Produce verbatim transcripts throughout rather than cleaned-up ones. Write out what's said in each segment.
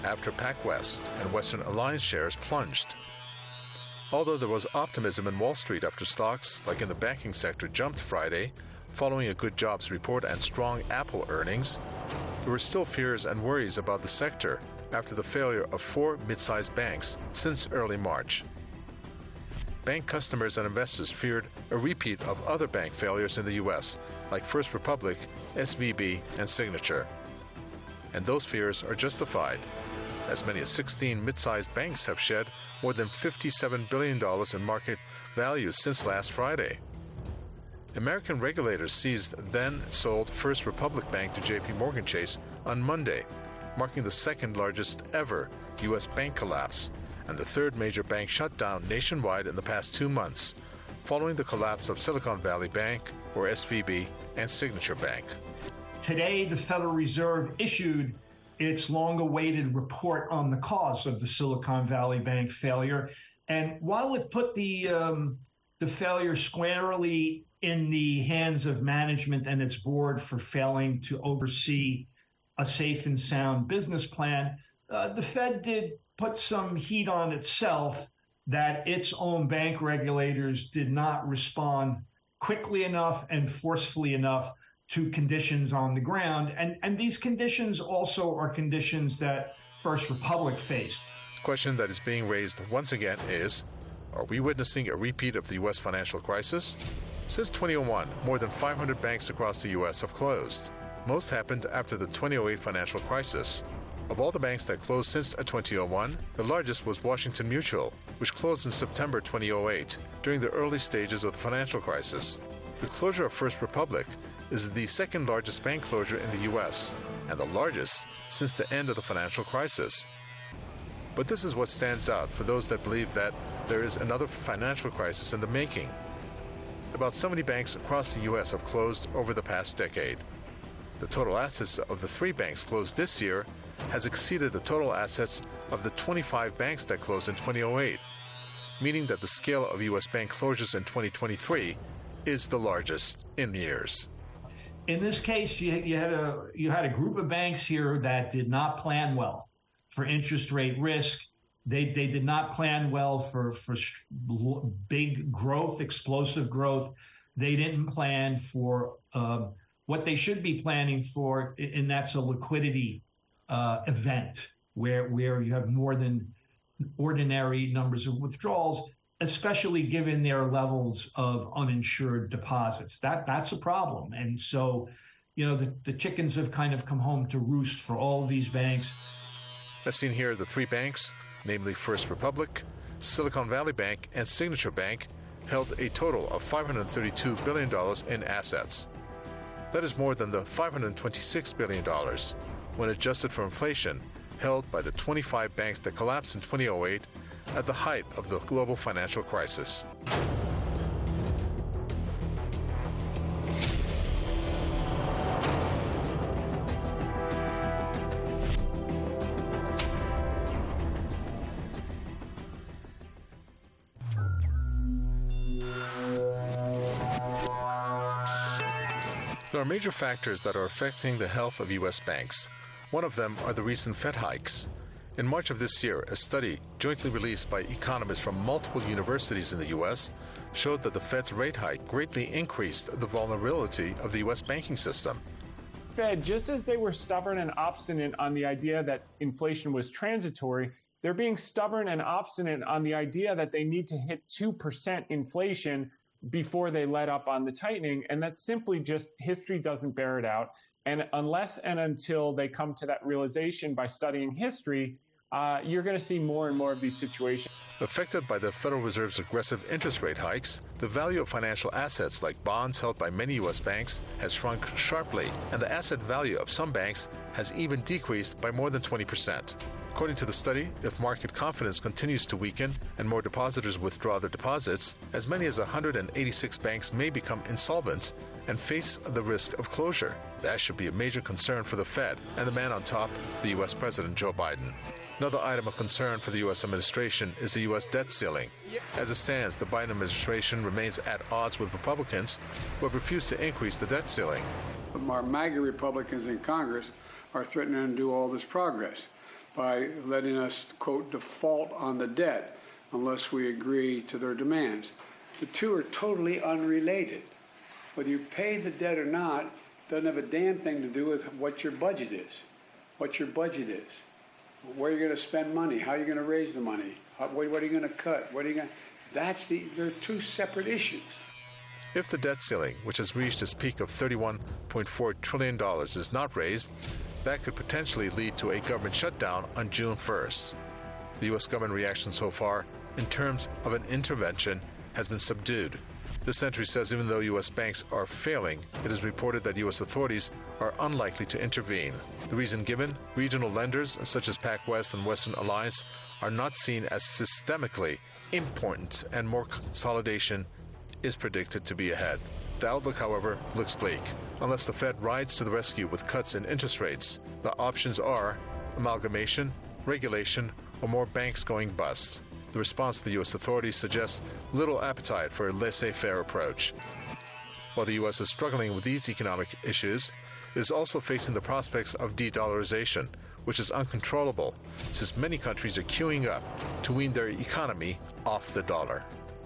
after PacWest and Western Alliance shares plunged. Although there was optimism in Wall Street after stocks, like in the banking sector, jumped Friday, following a good jobs report and strong Apple earnings, there were still fears and worries about the sector after the failure of four mid-sized banks since early March. Bank customers and investors feared a repeat of other bank failures in the U S, like First Republic, S V B, and Signature. And those fears are justified. As many as sixteen mid-sized banks have shed more than fifty-seven billion dollars in market value since last Friday. American regulators seized then-sold First Republic Bank to J P Morgan Chase on Monday, marking the second largest ever U S bank collapse and the third major bank shutdown nationwide in the past two months, following the collapse of Silicon Valley Bank, or S V B, and Signature Bank. Today, the Federal Reserve issued its long-awaited report on the cause of the Silicon Valley Bank failure. And while it put the um, the failure squarely in the hands of management and its board for failing to oversee a safe and sound business plan, uh, the Fed did put some heat on itself that its own bank regulators did not respond quickly enough and forcefully enough to conditions on the ground. And, and these conditions also are conditions that First Republic faced. The question that is being raised once again is, are we witnessing a repeat of the U S financial crisis? Since two thousand one, more than five hundred banks across the U S have closed. Most happened after the two thousand eight financial crisis. Of all the banks that closed since two thousand one, the largest was Washington Mutual, which closed in September two thousand eight, during the early stages of the financial crisis. The closure of First Republic is the second largest bank closure in the U S, and the largest since the end of the financial crisis. But this is what stands out for those that believe that there is another financial crisis in the making. About seventy banks across the U S have closed over the past decade. The total assets of the three banks closed this year has exceeded the total assets of the twenty-five banks that closed in two thousand eight, meaning that the scale of U S bank closures in twenty twenty-three is the largest in years. In this case, you, you had a you had a group of banks here that did not plan well for interest rate risk. They they did not plan well for for big growth, explosive growth. They didn't plan for uh, what they should be planning for, and that's a liquidity uh, event where where you have more than ordinary numbers of withdrawals, especially given their levels of uninsured deposits. That that's a problem. And so, you know, the, the chickens have kind of come home to roost for all of these banks. As seen here, the three banks, namely First Republic, Silicon Valley Bank, and Signature Bank, held a total of five hundred thirty-two billion dollars in assets. That is more than the five hundred twenty-six billion dollars, when adjusted for inflation, held by the twenty-five banks that collapsed in two thousand eight at the height of the global financial crisis. There are major factors that are affecting the health of U S banks. One of them are the recent Fed hikes. In March of this year, a study jointly released by economists from multiple universities in the U S showed that the Fed's rate hike greatly increased the vulnerability of the U S banking system. Fed, just as they were stubborn and obstinate on the idea that inflation was transitory, they're being stubborn and obstinate on the idea that they need to hit two percent inflation before they let up on the tightening. And that's simply just, history doesn't bear it out. And unless and until they come to that realization by studying history, uh, you're going to see more and more of these situations. Affected by the Federal Reserve's aggressive interest rate hikes, the value of financial assets like bonds held by many U S banks has shrunk sharply, and the asset value of some banks has even decreased by more than twenty percent. According to the study, if market confidence continues to weaken and more depositors withdraw their deposits, as many as one hundred eighty-six banks may become insolvent and face the risk of closure. That should be a major concern for the Fed and the man on top, the U S President Joe Biden. Another item of concern for the U S administration is the U S debt ceiling. As it stands, the Biden administration remains at odds with Republicans who have refused to increase the debt ceiling. Our MAGA Republicans in Congress are threatening to undo all this progress. by letting us, quote, default on the debt unless we agree to their demands. The two are totally unrelated. Whether you pay the debt or not doesn't have a damn thing to do with what your budget is, what your budget is, where you're going to spend money, how you're going to raise the money, how, what, what are you going to cut, what are you going to... That's the, they're two separate issues. If the debt ceiling, which has reached its peak of thirty-one point four trillion dollars, is not raised, that could potentially lead to a government shutdown on June first. The U S government reaction so far, in terms of an intervention, has been subdued. This entry says even though U S banks are failing, it is reported that U S authorities are unlikely to intervene. The reason given, regional lenders such as PacWest and Western Alliance are not seen as systemically important, and more consolidation is predicted to be ahead. The outlook, however, looks bleak. Unless the Fed rides to the rescue with cuts in interest rates, the options are amalgamation, regulation, or more banks going bust. The response to the U S authorities suggests little appetite for a laissez-faire approach. While the U S is struggling with these economic issues, it is also facing the prospects of de-dollarization, which is uncontrollable, since many countries are queuing up to wean their economy off the dollar.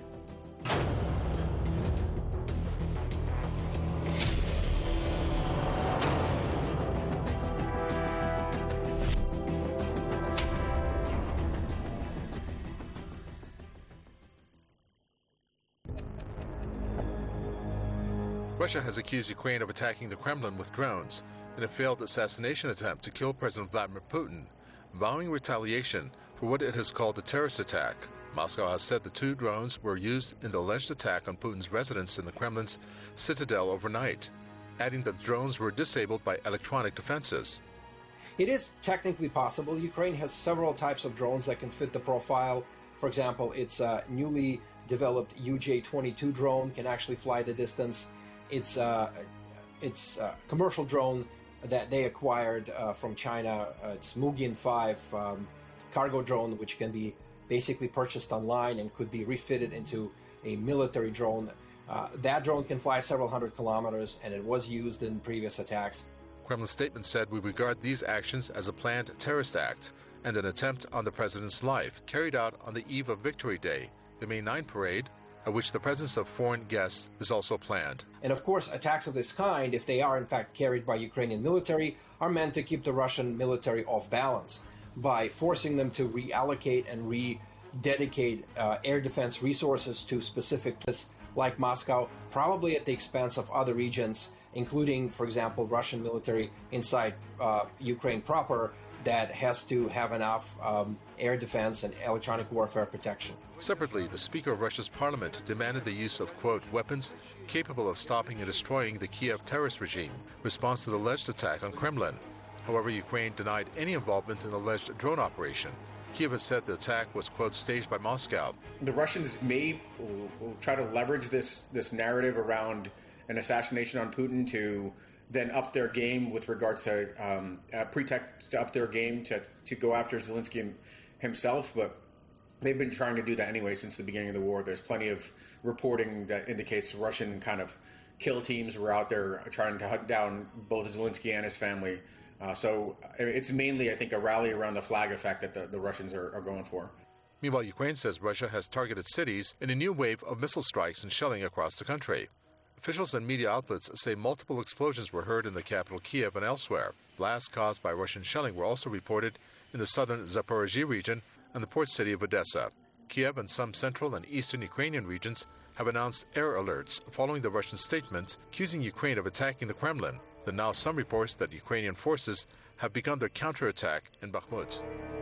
Russia has accused Ukraine of attacking the Kremlin with drones in a failed assassination attempt to kill President Vladimir Putin, vowing retaliation for what it has called a terrorist attack. Moscow has said the two drones were used in the alleged attack on Putin's residence in the Kremlin's citadel overnight, adding that the drones were disabled by electronic defenses. It is technically possible. Ukraine has several types of drones that can fit the profile. For example, its uh, newly developed U J twenty-two drone can actually fly the distance. It's uh, it's a commercial drone that they acquired uh, from China. Uh, it's Mugin five um, cargo drone, which can be basically purchased online and could be refitted into a military drone. Uh, that drone can fly several hundred kilometers, and it was used in previous attacks. Kremlin statement said, "We regard these actions as a planned terrorist act and an attempt on the president's life, carried out on the eve of Victory Day, the May ninth parade, at which the presence of foreign guests is also planned." And of course, attacks of this kind, if they are in fact carried by Ukrainian military, are meant to keep the Russian military off balance by forcing them to reallocate and rededicate uh, air defense resources to specific places like Moscow, probably at the expense of other regions, including, for example, Russian military inside uh, Ukraine proper, that has to have enough um, air defense and electronic warfare protection. Separately, the Speaker of Russia's parliament demanded the use of, quote, weapons capable of stopping and destroying the Kiev terrorist regime, in response to the alleged attack on Kremlin. However, Ukraine denied any involvement in the alleged drone operation. Kiev has said the attack was, quote, staged by Moscow. The Russians may will, will try to leverage this, this narrative around an assassination on Putin to then up their game with regards to um, a pretext to up their game to, to go after Zelensky himself. But they've been trying to do that anyway since the beginning of the war. There's plenty of reporting that indicates Russian kind of kill teams were out there trying to hunt down both Zelensky and his family. Uh, so it's mainly, I think, a rally around the flag effect that the, the Russians are, are going for. Meanwhile, Ukraine says Russia has targeted cities in a new wave of missile strikes and shelling across the country. Officials and media outlets say multiple explosions were heard in the capital Kiev and elsewhere. Blasts caused by Russian shelling were also reported in the southern Zaporizhzhia region and the port city of Odessa. Kiev and some central and eastern Ukrainian regions have announced air alerts following the Russian statements accusing Ukraine of attacking the Kremlin. There are now some reports that Ukrainian forces have begun their counterattack in Bakhmut.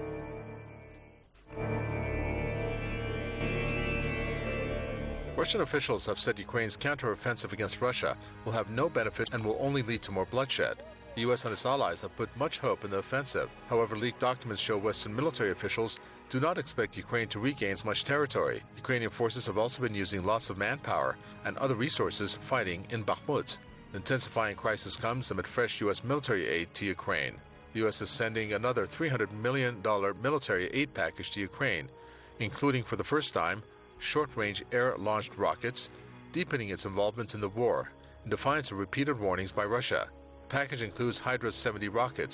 Russian officials have said Ukraine's counteroffensive against Russia will have no benefit and will only lead to more bloodshed. The U S and its allies have put much hope in the offensive. However, leaked documents show Western military officials do not expect Ukraine to regain much territory. Ukrainian forces have also been using lots of manpower and other resources fighting in Bakhmut. The intensifying crisis comes amid fresh U S military aid to Ukraine. The U S is sending another three hundred million dollars military aid package to Ukraine, including for the first time short-range air-launched rockets, deepening its involvement in the war, in defiance of repeated warnings by Russia. The package includes Hydra seventy rockets,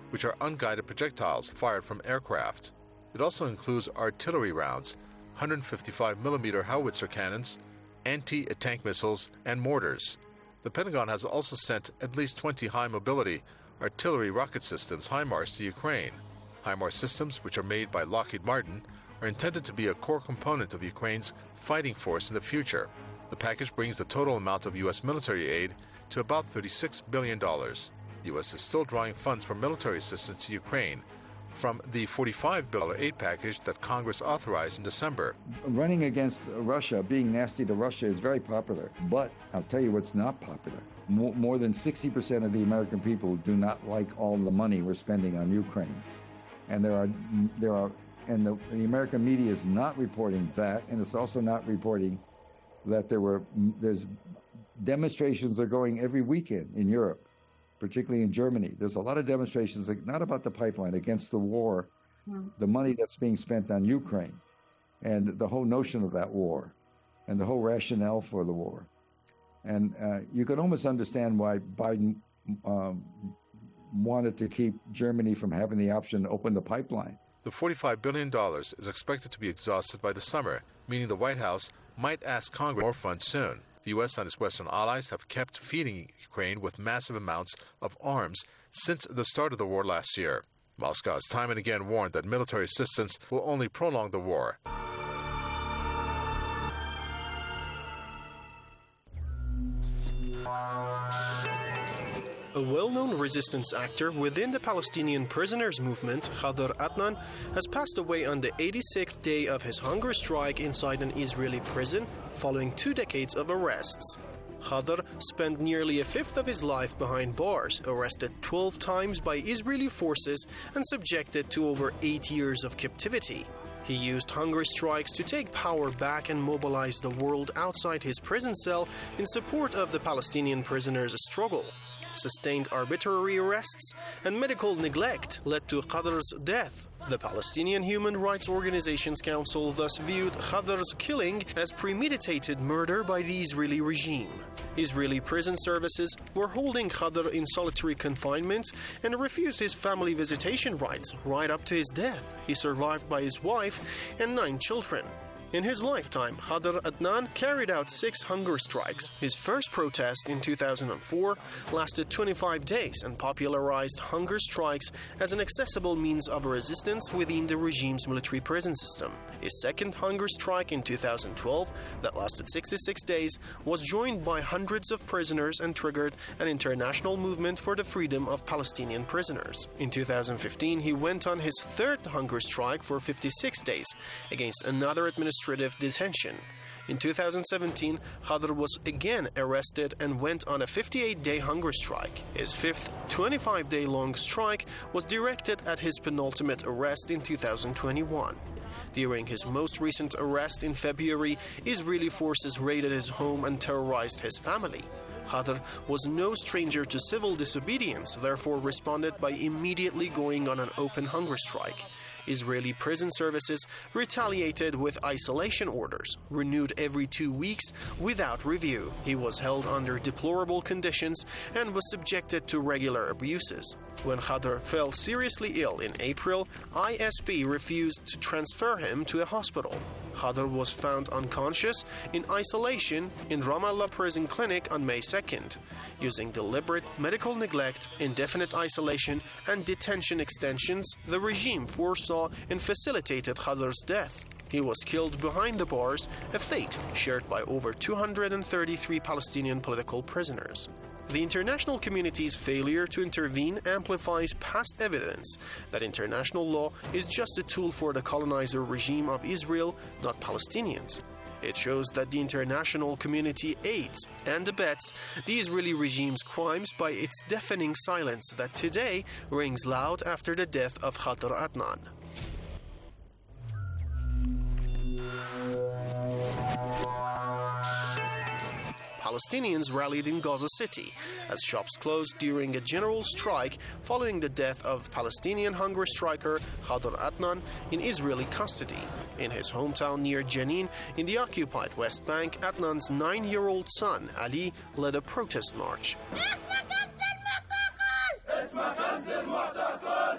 which are unguided projectiles fired from aircraft. It also includes artillery rounds, one hundred fifty-five millimeter howitzer cannons, anti-tank missiles, and mortars. The Pentagon has also sent at least twenty high-mobility artillery rocket systems, HIMARS, to Ukraine. HIMARS systems, which are made by Lockheed Martin, are intended to be a core component of Ukraine's fighting force in the future. The package brings the total amount of U S military aid to about thirty-six billion dollars. The U S is still drawing funds for military assistance to Ukraine from the forty-five billion dollars aid package that Congress authorized in December. Running against Russia, being nasty to Russia, is very popular. But I'll tell you what's not popular. More, more than sixty percent of the American people do not like all the money we're spending on Ukraine. And there are, there are, and the, the American media is not reporting that, and it's also not reporting that there were, there's demonstrations are going every weekend in Europe, particularly in Germany. There's a lot of demonstrations, like, not about the pipeline, against the war, mm. the money that's being spent on Ukraine, and the whole notion of that war, and the whole rationale for the war. And uh, you can almost understand why Biden um, wanted to keep Germany from having the option to open the pipeline. The forty-five billion dollars is expected to be exhausted by the summer, meaning the White House might ask Congress for more funds soon. The U S and its Western allies have kept feeding Ukraine with massive amounts of arms since the start of the war last year. Moscow has time and again warned that military assistance will only prolong the war. A well-known resistance actor within the Palestinian prisoners movement, Khadr Adnan, has passed away on the eighty-sixth day of his hunger strike inside an Israeli prison following two decades of arrests. Khadr spent nearly a fifth of his life behind bars, arrested twelve times by Israeli forces and subjected to over eight years of captivity. He used hunger strikes to take power back and mobilize the world outside his prison cell in support of the Palestinian prisoners' struggle. Sustained arbitrary arrests and medical neglect led to Khadr's death. The Palestinian Human Rights Organizations Council thus viewed Khadr's killing as premeditated murder by the Israeli regime. Israeli prison services were holding Khadr in solitary confinement and refused his family visitation rights right up to his death. He survived by his wife and nine children. In his lifetime, Khadr Adnan carried out six hunger strikes. His first protest in two thousand four lasted twenty-five days and popularized hunger strikes as an accessible means of resistance within the regime's military prison system. His second hunger strike in two thousand twelve, that lasted sixty-six days, was joined by hundreds of prisoners and triggered an international movement for the freedom of Palestinian prisoners. In two thousand fifteen, he went on his third hunger strike for fifty-six days against another administration detention. In two thousand seventeen, Khadr was again arrested and went on a fifty-eight day hunger strike. His fifth twenty-five day long strike was directed at his penultimate arrest in two thousand twenty-one. During his most recent arrest in February, Israeli forces raided his home and terrorized his family. Khadr was no stranger to civil disobedience, therefore responded by immediately going on an open hunger strike. Israeli prison services retaliated with isolation orders, renewed every two weeks without review. He was held under deplorable conditions and was subjected to regular abuses. When Khadr fell seriously ill in April, I S P refused to transfer him to a hospital. Khadr was found unconscious in isolation in Ramallah prison clinic on May second. Using deliberate medical neglect, indefinite isolation, and detention extensions, the regime foresaw and facilitated Khadr's death. He was killed behind the bars, a fate shared by over two hundred thirty-three Palestinian political prisoners. The international community's failure to intervene amplifies past evidence that international law is just a tool for the colonizer regime of Israel, not Palestinians. It shows that the international community aids and abets the Israeli regime's crimes by its deafening silence that today rings loud after the death of Khadr Adnan. Palestinians rallied in Gaza City as shops closed during a general strike following the death of Palestinian hunger striker Khadr Adnan in Israeli custody. In his hometown near Jenin in the occupied West Bank, Adnan's nine-year-old son Ali led a protest march.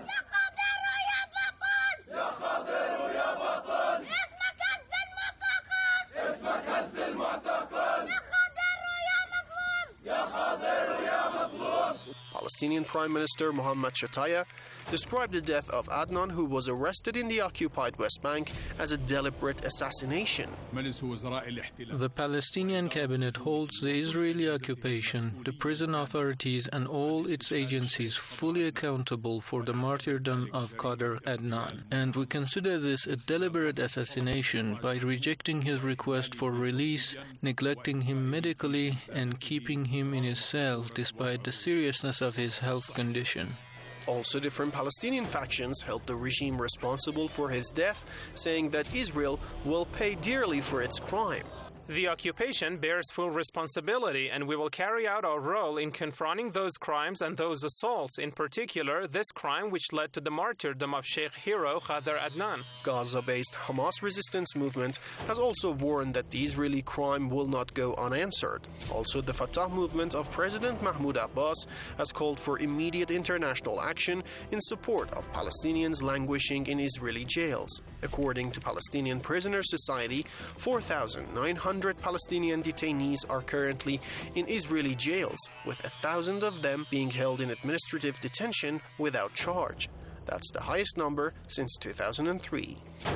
Palestinian Prime Minister Mohammed Shataya described the death of Adnan, who was arrested in the occupied West Bank, as a deliberate assassination. The Palestinian cabinet holds the Israeli occupation, the prison authorities and all its agencies fully accountable for the martyrdom of Qadr Adnan. And we consider this a deliberate assassination by rejecting his request for release, neglecting him medically, and keeping him in his cell despite the seriousness of his health condition. Also, different Palestinian factions held the regime responsible for his death, saying that Israel will pay dearly for its crime. The occupation bears full responsibility, and we will carry out our role in confronting those crimes and those assaults, in particular this crime which led to the martyrdom of Sheikh hero Qadr Adnan. Gaza-based Hamas resistance movement has also warned that the Israeli crime will not go unanswered. Also, the Fatah movement of President Mahmoud Abbas has called for immediate international action in support of Palestinians languishing in Israeli jails. According to Palestinian Prisoner Society, four thousand nine hundred Palestinian detainees are currently in Israeli jails, with a thousand of them being held in administrative detention without charge. That's the highest number since two thousand three.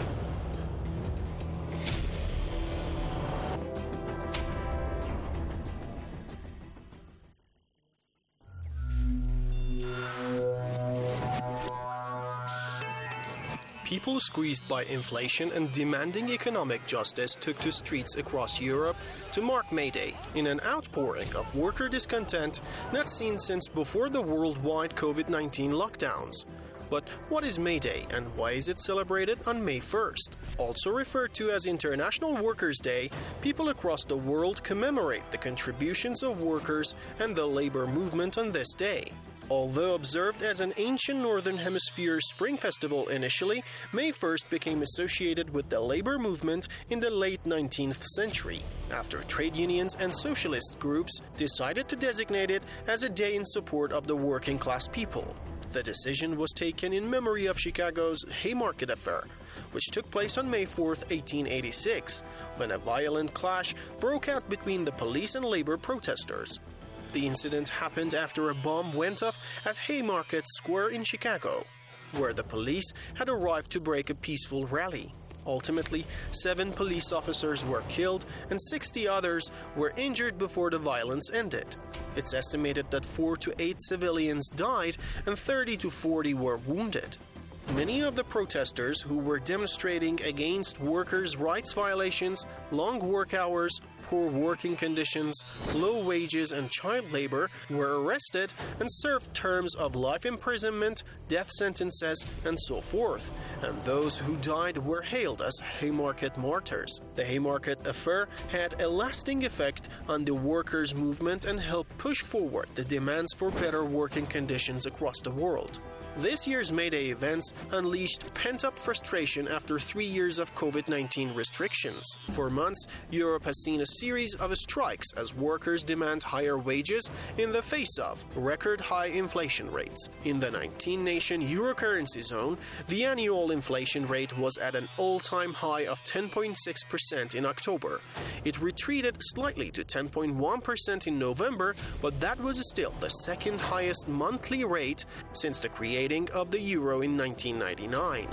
People squeezed by inflation and demanding economic justice took to streets across Europe to mark May Day in an outpouring of worker discontent not seen since before the worldwide COVID nineteen lockdowns. But what is May Day and why is it celebrated on May first? Also referred to as International Workers' Day, people across the world commemorate the contributions of workers and the labor movement on this day. Although observed as an ancient Northern Hemisphere spring festival initially, May first became associated with the labor movement in the late nineteenth century, after trade unions and socialist groups decided to designate it as a day in support of the working class people. The decision was taken in memory of Chicago's Haymarket Affair, which took place on May fourth, eighteen eighty-six, when a violent clash broke out between the police and labor protesters. The incident happened after a bomb went off at Haymarket Square in Chicago, where the police had arrived to break a peaceful rally. Ultimately, seven police officers were killed and sixty others were injured before the violence ended. It's estimated that four to eight civilians died and thirty to forty were wounded. Many of the protesters who were demonstrating against workers' rights violations, long work hours, poor working conditions, low wages, and child labor were arrested and served terms of life imprisonment, death sentences, and so forth. And those who died were hailed as Haymarket martyrs. The Haymarket Affair had a lasting effect on the workers' movement and helped push forward the demands for better working conditions across the world. This year's May Day events unleashed pent-up frustration after three years of COVID nineteen restrictions. For months, Europe has seen a series of strikes as workers demand higher wages in the face of record-high inflation rates. In the nineteen-nation euro currency zone, the annual inflation rate was at an all-time high of ten point six percent in October. It retreated slightly to ten point one percent in November, but that was still the second highest monthly rate since the creation of the euro in nineteen ninety-nine.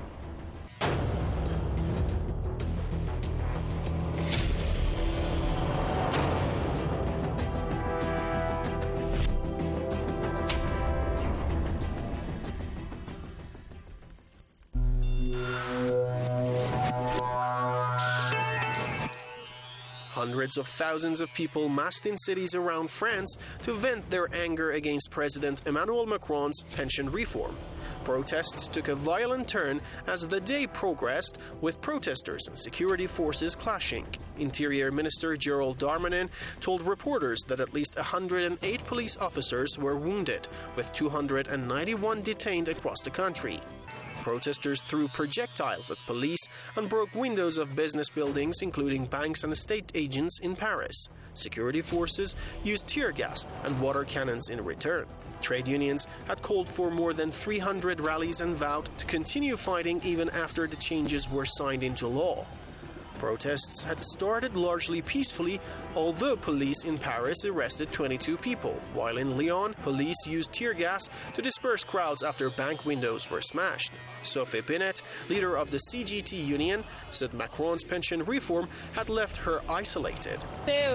Hundreds of thousands of people massed in cities around France to vent their anger against President Emmanuel Macron's pension reform. Protests took a violent turn as the day progressed, with protesters and security forces clashing. Interior Minister Gerald Darmanin told reporters that at least one hundred eight police officers were wounded, with two hundred ninety-one detained across the country. Protesters threw projectiles at police and broke windows of business buildings, including banks and estate agents in Paris. Security forces used tear gas and water cannons in return. Trade unions had called for more than three hundred rallies and vowed to continue fighting even after the changes were signed into law. Protests had started largely peacefully, although police in Paris arrested twenty-two people, while in Lyon, police used tear gas to disperse crowds after bank windows were smashed. Sophie Binet, leader of the C G T union, said Macron's pension reform had left her isolated.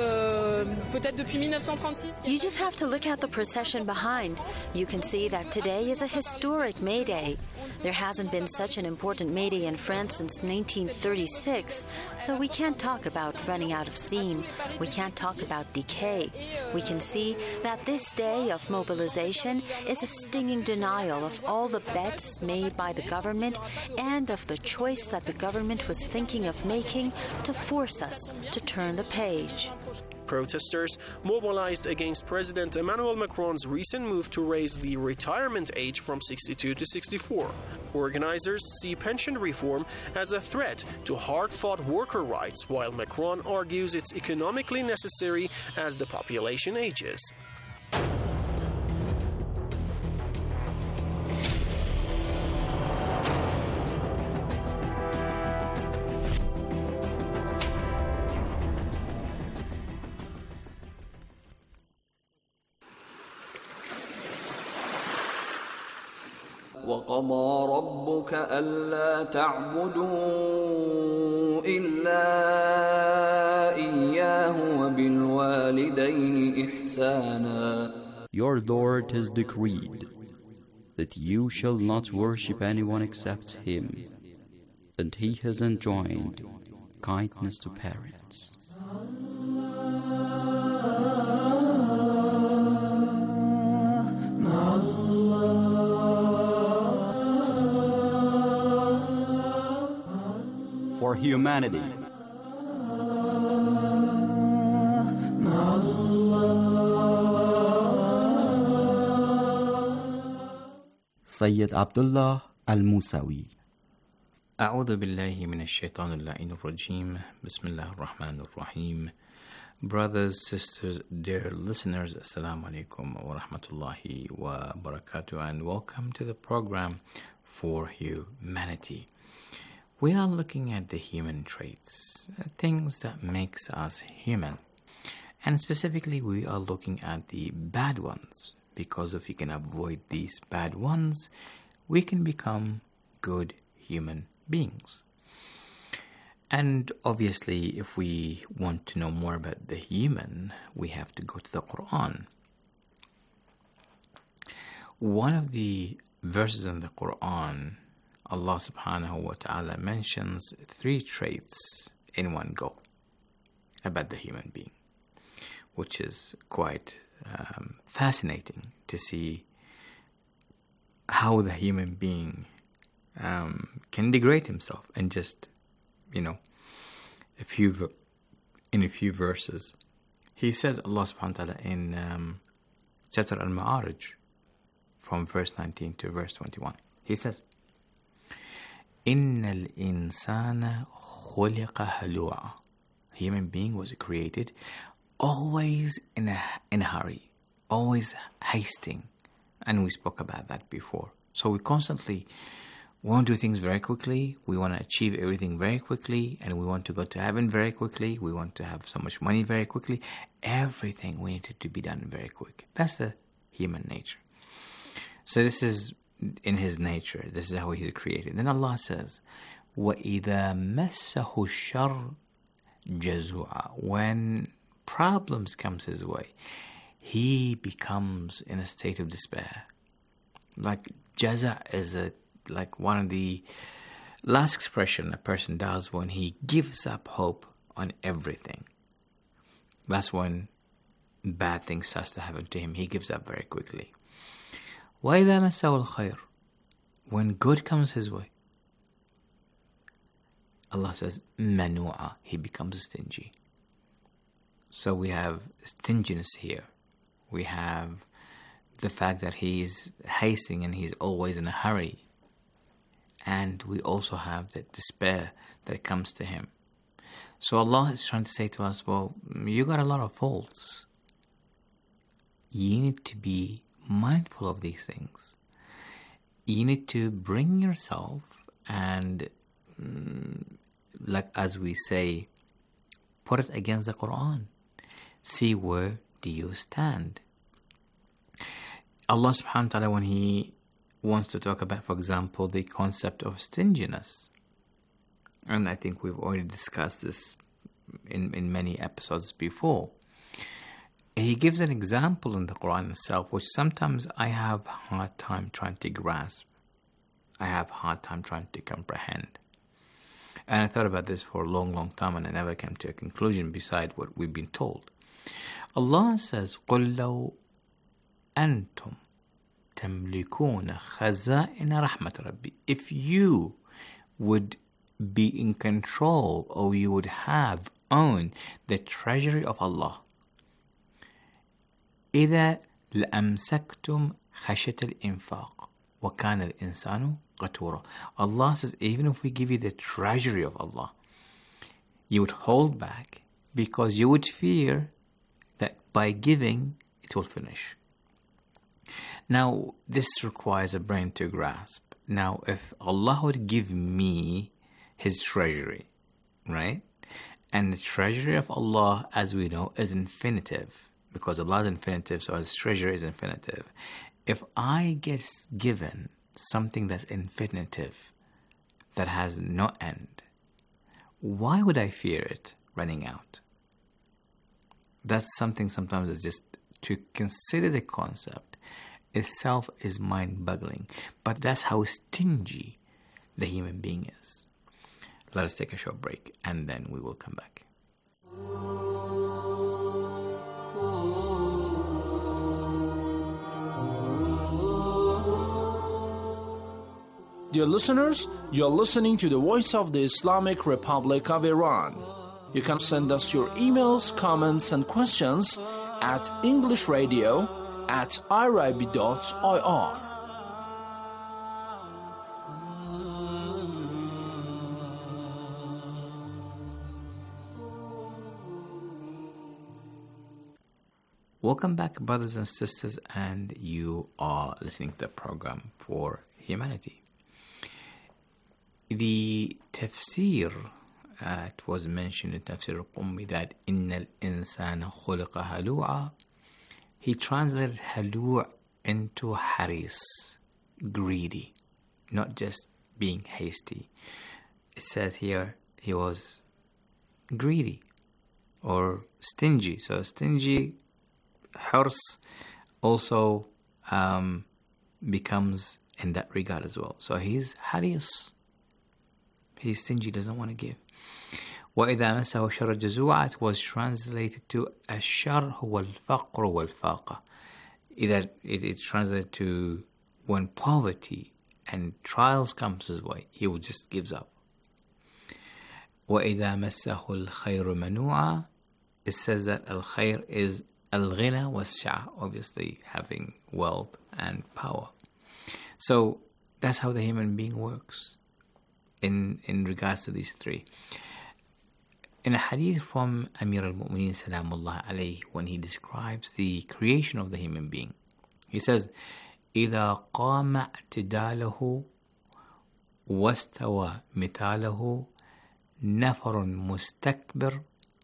You just have to look at the procession behind. You can see that today is a historic May Day. There hasn't been such an important May Day in France since nineteen thirty-six, so we can't talk about running out of steam. We can't talk about decay. We can see that this day of mobilization is a stinging denial of all the bets made by the government and of the choice that the government was thinking of making to force us to turn the page. Protesters mobilized against President Emmanuel Macron's recent move to raise the retirement age from sixty-two to sixty-four. Organizers see pension reform as a threat to hard-fought worker rights, while Macron argues it's economically necessary as the population ages. وقضى ربك ألا تعبدوا إلا إياه وبالوالدين إحسانا. Your Lord has decreed that you shall not worship anyone except Him, and He has enjoined kindness to parents. For humanity. Sayyid Abdullah Al-Musawi. أعوذ بالله من الشيطان اللعين الرجيم بسم الله الرحمن الرحيم. Brothers, sisters, dear listeners, Assalamu alaikum wa rahmatullahi wa barakatuh, and welcome to the program For Humanity. We are looking at the human traits, things that makes us human. And specifically, we are looking at the bad ones, because if we can avoid these bad ones, we can become good human beings. And obviously, if we want to know more about the human, we have to go to the Quran. One of the verses in the Quran, Allah subhanahu wa ta'ala mentions three traits in one go about the human being, which is quite um, fascinating to see how the human being um, can degrade himself in just, you know, a few in a few verses. He says, Allah subhanahu wa ta'ala in um, chapter Al-Ma'arij, from verse nineteen to verse twenty-one, he says, إِنَّ الْإِنسَانَ خُلِقَ هَلُوعًا. Human being was created always in a, in a hurry, always hasting. And we spoke about that before. So we constantly want to do things very quickly. We want to achieve everything very quickly. And we want to go to heaven very quickly. We want to have so much money very quickly. Everything we need it to be done very quick. That's the human nature. So this is in his nature. This is how he's created. Then Allah says, وَإِذَا مَسَّهُ الشَّرُّ جَزُوعًا. When problems comes his way, he becomes in a state of despair. Like jaza is a like one of the last expression a person does when he gives up hope on everything. That's when bad things starts to happen to him. He gives up very quickly. وَإِذَا مَسَّهُ الْخَيْرُ. When good comes his way, Allah says, مَنُوعًا. He becomes stingy. So we have stinginess here. We have the fact that he is hasting and he's always in a hurry. And we also have the despair that comes to him. So Allah is trying to say to us, well, you got a lot of faults. You need to be mindful of these things. You need to bring yourself and mm, like as we say, put it against the Quran. See where do you stand. Allah subhanahu wa ta'ala, when He wants to talk about, for example, the concept of stinginess, and I think we've already discussed this in, in many episodes before, He gives an example in the Quran itself, which sometimes I have a hard time trying to grasp. I have a hard time trying to comprehend. And I thought about this for a long, long time, and I never came to a conclusion beside what we've been told. Allah says, قُلْ لَوْ أَنْتُمْ تَمْلِكُونَ خَزَائِنَ رَحْمَةِ رَبِّي. If you would be in control, or you would have owned the treasury of Allah, إِذَا لَأَمْسَكْتُمْ خَشْيَةَ الْإِنفَاقِ وَكَانَ الْإِنسَانُ قَتُورًا. Allah says, even if we give you the treasury of Allah, you would hold back because you would fear that by giving, it will finish. Now, this requires a brain to grasp. Now, if Allah would give me His treasury, right? And the treasury of Allah, as we know, is infinitive, because Allah is infinitive, so His treasury is infinitive. If I get given something that's infinitive, that has no end, why would I fear it running out? That's something sometimes is just, to consider the concept itself is mind-boggling. But that's how stingy the human being is. Let us take a short break and then we will come back. Dear listeners, you're listening to the Voice of the Islamic Republic of Iran. You can send us your emails, comments, and questions at englishradio at irib dot I R. Welcome back, brothers and sisters, and you are listening to the program For Humanity. The tafsir, uh, it was mentioned in Tafsir al-Qummi that إِنَّ الْإِنسَانَ خُلِقَ هَلُوعًا. He translated halu' into haris, greedy, not just being hasty. It says here he was greedy or stingy. So stingy, hirs also um, becomes in that regard as well. So he's haris. He's stingy, doesn't want to give. وَإِذَا مَسَّهُ شَرَّ جَزُوعًا, it was translated to الشر هو الفقر والفاقة. Either it is translated to when poverty and trials comes his way, he will just gives up. وَإِذَا مَسَّهُ الْخَيْرُ مَنُوعًا, it says that al-khair is al-ghina was-sa'a, obviously having wealth and power. So that's how the human being works in in regards to these three. In a hadith from Amir al-Mu'mineen Salamullah alayhi, when he describes the creation of the human being, he says, إِذَا قَامَ اعْتِدَالَهُ وَاسْتَوَى مِثَالَهُ نَفَرٌ مُسْتَكْبِرٌ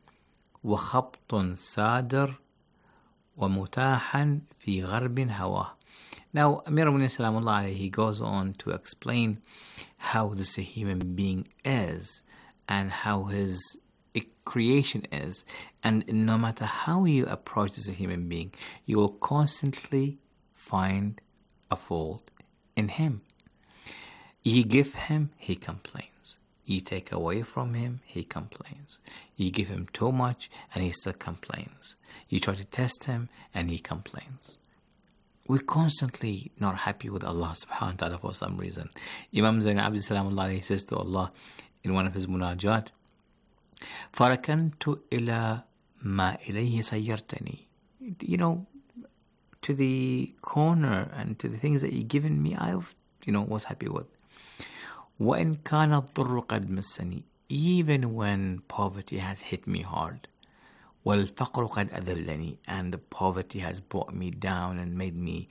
وَخَبْطٌ سَادِرٌ وَمُتَاحًا فِي غَرْبٍ هَوَاهُ. Now, Amir al-Mu'mineen Salamullah alayhi, he goes on to explain how this human being is and how his creation is, and no matter how you approach this human being, you will constantly find a fault in him. You give him, he complains. You take away from him, he complains. You give him too much, and he still complains. You try to test him, and he complains. We're constantly not happy with Allah subhanahu wa ta'ala for some reason. Imam Zayn Abdi Salamullah says to Allah in one of his munajat, فَرَكَنْتُ إِلَى مَا إِلَيْهِ سَيَّرْتَنِي. You know, to the corner and to the things that you've given me, I, you know, was happy with. وَإِنْ كَانَ الضُّرُّ قَدْ مَسَّنِي. Even when poverty has hit me hard. وَالْفَقْرُ قَدْ أَذَلَّنِي. And the poverty has brought me down and made me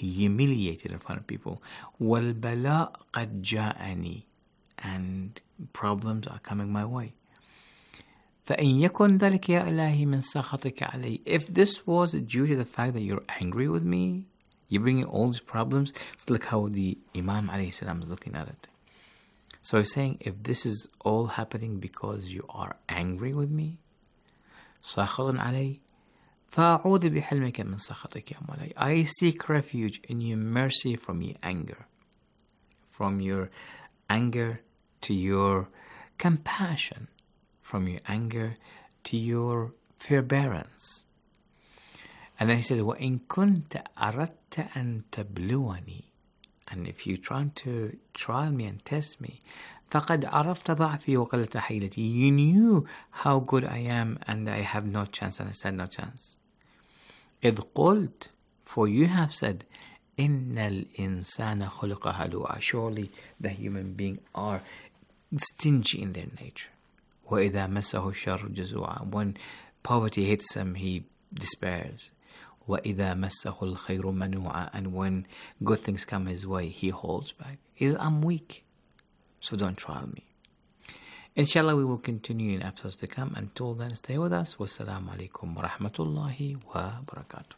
humiliated in front of people. وَالْبَلَاءُ قَدْ جَاءَنِي. And problems are coming my way. فَإِنْ يَكُنْ ذَلِكَ يَا إِلَهِي مِنْ سَخَطِكَ عَلَيْهِ. If this was due to the fact that you're angry with me, you're bringing all these problems, it's like how the Imam alayhi salam is looking at it. So he's saying, if this is all happening because you are angry with me, سَخَطٌ عَلَيْهِ فَأَعُوذُ بِحِلْمِكَ مِنْ سَخَطِكَ يَا مَوْلَايَ. I seek refuge in your mercy from your anger. From your anger to your compassion. From your anger to your forbearance. And then he says, وَإِن كُنْتَ أَرَدْتَ أَن تَبْلُوَنِي. And if you're trying to trial me and test me, فَقَدْ عَرَفْتَ ضَعْفِي وَقَلَّةَ حِيلَتِي. You knew how good I am and I have no chance and I stand no chance. إِذْ قُلْتَ. For you have said, إِنَّ الْإِنسَانَ خُلِقَ هَلُوعًا. Surely the human beings are stingy in their nature. وَإِذَا مَسَّهُ الشَّرُّ جَزُوعًا. When poverty hits him, he despairs. وَإِذَا مَسَّهُ الْخَيْرُ مَنُوعًا. And when good things come his way, he holds back. He says, I'm weak, so don't trial me. Inshallah, we will continue in episodes to come. Until then, stay with us. Wassalamu alaikum wa rahmatullahi wa barakatuh.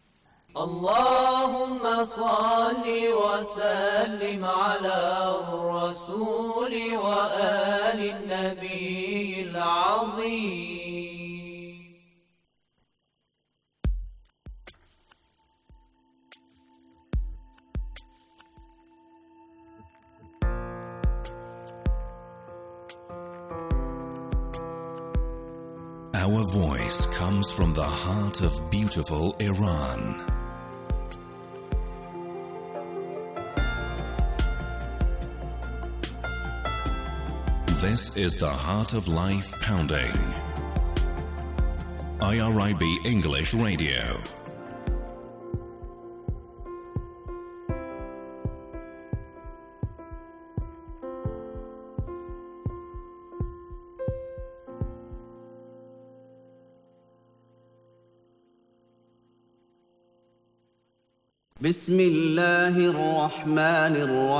اللهم صل وسلم على الرسول وآل النبي العظيم. Our voice comes from the heart of beautiful Iran. This is the Heart of Life Pounding. I R I B English Radio. بسم الله الرحمن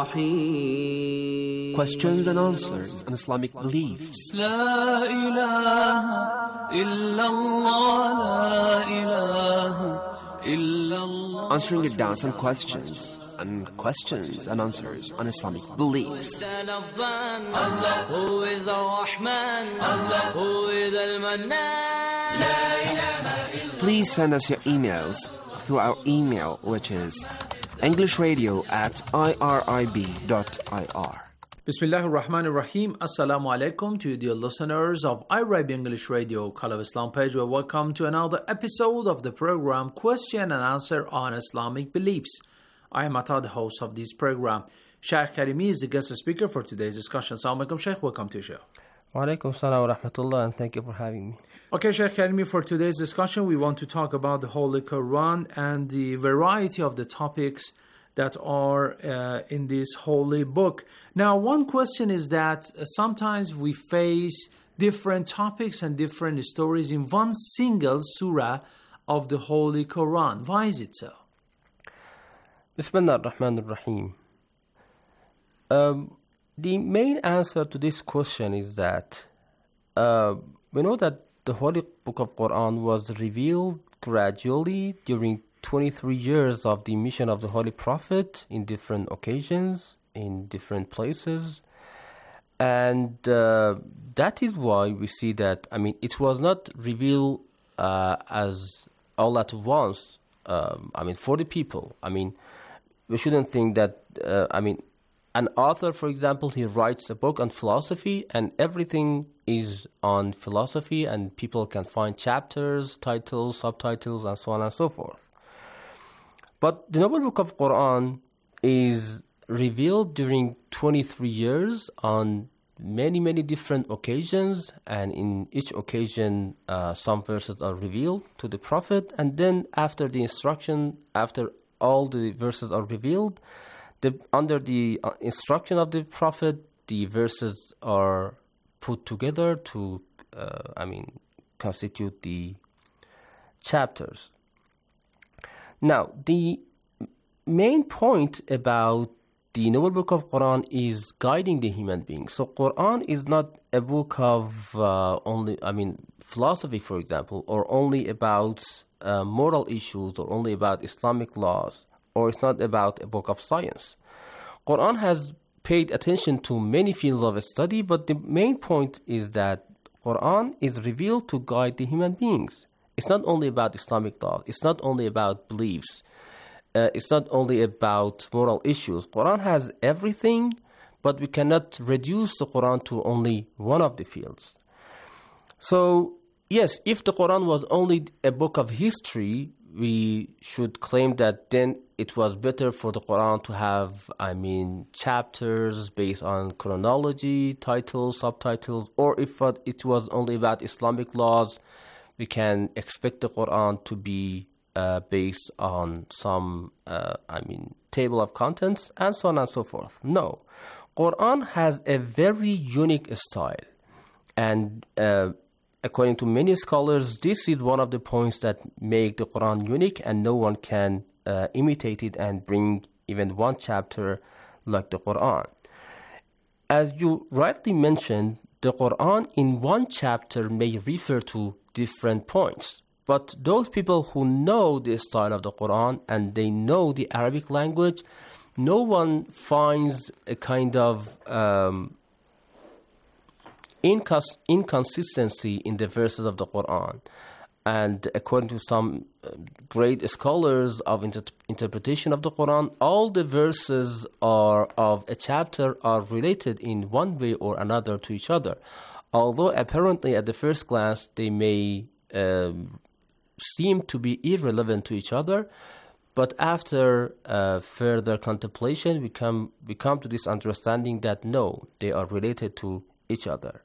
الرحيم. Questions and answers on Islamic beliefs. لا إله إلا الله لا إله إلا الله. Answering your doubts and questions and questions and answers on Islamic beliefs. Allah who is Ar-Rahman, Allah who is Al-Mannan. لا إله إلا. Please send us your emails through our email, which is englishradio at irib dot I R. Bismillahir Rahmanir Rahim. Assalamu alaikum to you, dear listeners of I R I B English Radio, Call of Islam page. Well, welcome to another episode of the program Question and Answer on Islamic Beliefs. I am Atta, the host of this program. Shaykh Karimi is the guest speaker for today's discussion. Assalamu alaikum, Shaykh. Welcome to the show. Wa alaikum salam wa rahmatullah, and thank you for having me. Okay, Shaykh Karimi, for today's discussion, we want to talk about the Holy Quran and the variety of the topics that are uh, in this holy book. Now, one question is that uh, sometimes we face different topics and different stories in one single surah of the Holy Quran. Why is it so? Bismillah ar-Rahman ar-Rahim. Um, the main answer to this question is that uh, we know that the Holy Book of Quran was revealed gradually during twenty-three years of the mission of the Holy Prophet in different occasions, in different places. And uh, that is why we see that, I mean, it was not revealed uh, as all at once, um, I mean, for the people. I mean, we shouldn't think that, uh, I mean, an author, for example, he writes a book on philosophy and everything is on philosophy and people can find chapters, titles, subtitles, and so on and so forth. But the Noble Book of Quran is revealed during twenty-three years on many, many different occasions, and in each occasion uh, some verses are revealed to the Prophet, and then after the instruction, after all the verses are revealed, the, under the uh, instruction of the Prophet, the verses are put together to, uh, I mean, constitute the chapters. Now, the main point about the Noble Book of Quran is guiding the human being. So Quran is not a book of uh, only, I mean, philosophy, for example, or only about uh, moral issues, or only about Islamic laws, or it's not about a book of science. Quran has paid attention to many fields of study, but the main point is that Quran is revealed to guide the human beings. It's not only about Islamic law. It's not only about beliefs. Uh, it's not only about moral issues. Quran has everything, but we cannot reduce the Quran to only one of the fields. So, yes, if the Quran was only a book of history, we should claim that then it was better for the Quran to have, I mean, chapters based on chronology, titles, subtitles, or if it was only about Islamic laws, we can expect the Quran to be uh, based on some, uh, I mean, table of contents, and so on and so forth. No. Quran has a very unique style, and uh, according to many scholars, this is one of the points that make the Quran unique, and no one can uh, imitate it and bring even one chapter like the Quran. As you rightly mentioned, the Quran in one chapter may refer to different points, but those people who know the style of the Quran and they know the Arabic language, no one finds a kind of um, incons- inconsistency in the verses of the Quran. And according to some uh, great scholars of inter- interpretation of the Quran, all the verses are of a chapter are related in one way or another to each other. Although apparently at the first glance they may uh, seem to be irrelevant to each other, but after uh, further contemplation, we come, we come to this understanding that no, they are related to each other.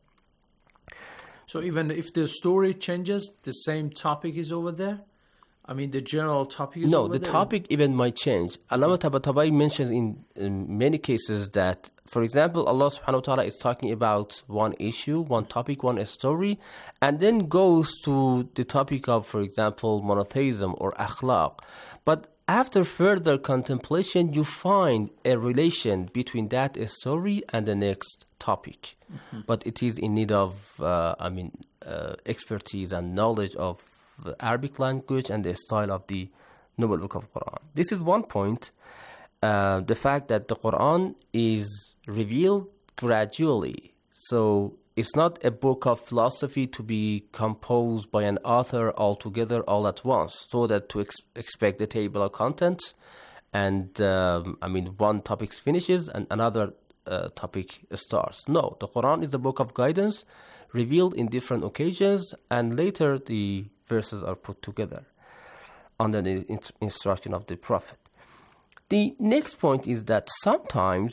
So even if the story changes, the same topic is over there? I mean, the general topic is no, over the there? No, the topic even might change. Allama Tabatabai mentions in, in many cases that, for example, Allah subhanahu wa ta'ala is talking about one issue, one topic, one story, and then goes to the topic of, for example, monotheism or akhlaq. But after further contemplation, you find a relation between that story and the next topic. Mm-hmm. But it is in need of, uh, I mean, uh, expertise and knowledge of the Arabic language and the style of the Noble Book of Quran. This is one point. Uh, the fact that the Quran is revealed gradually. So it's not a book of philosophy to be composed by an author altogether all at once, so that to ex- expect the table of contents and, um, I mean, one topic finishes and another uh, topic starts. No, the Quran is a book of guidance revealed in different occasions, and later the verses are put together under the in- instruction of the Prophet. The next point is that sometimes,